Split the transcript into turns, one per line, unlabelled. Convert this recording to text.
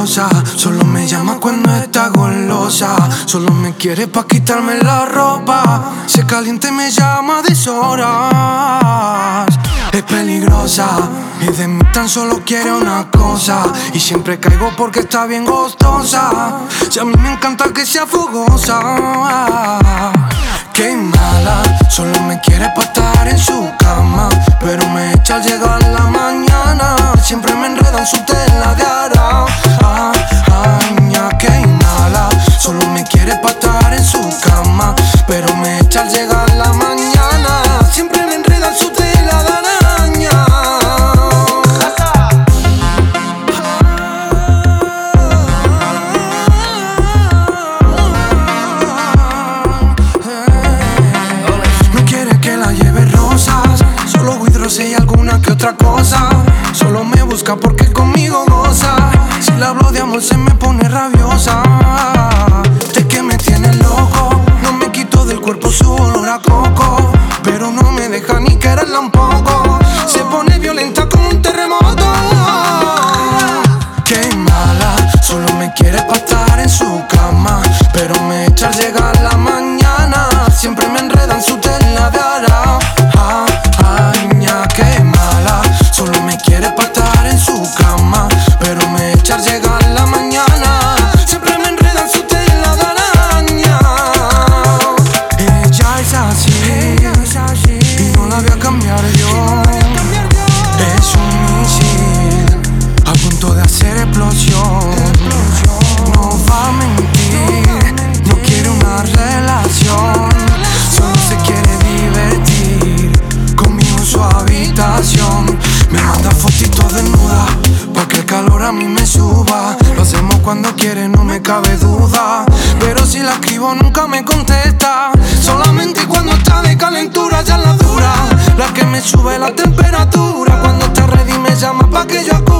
peligrosa. Solo me llama cuando está golosa. Solo me quiere pa' quitarme la ropa. Se calienta y me llama a deshoras. Es peligrosa y de mí tan solo quiere una cosa. Y siempre caigo porque está bien gustosa. Si a mí me encanta que sea fogosa. Qué mala, solo me quiere pa' estar en su cama. Pero me echa al llegar la mañana. Siempre me enreda en su tela de ara. Qué mala, solo me quiere pa' estar en su cama. Pero me echa al llegar la mañana. Siempre me enreda en su tela de araña. No quiere que la lleve rosas, solo withdraws y alguna que otra cosa. Solo me busca porque conmigo goza. Si le hablo de amor se me pone rabiosa. De que me tiene loco, no me quito del cuerpo su olor a coco. Pero no me deja ni quererla un poco. Se pone violenta como un terremoto. Qué mala, solo me quiere pa' estar en su cama. Pero me echa al llegar la mañana. Siempre me enreda en su tela de ara. Qué mala, solo me quiere pa' estar en su cama. Pero me echa al llegar la mañana. Siempre me enreda en su tela de araña. Ella es así y no la voy a cambiar yo. Es un misil a punto de hacer explosión. No va a mentir, no quiere una relación. Solo se quiere divertir conmigo en su habitación. Me manda fotitos desnuda pa' que el calor a mí me suba. Lo hacemos cuando quiere, no me cabe duda. Pero si la escribo nunca me contesta. Solamente cuando está de calentura ya la dura. La que me sube la temperatura. Cuando está ready me llama pa' que yo acuda.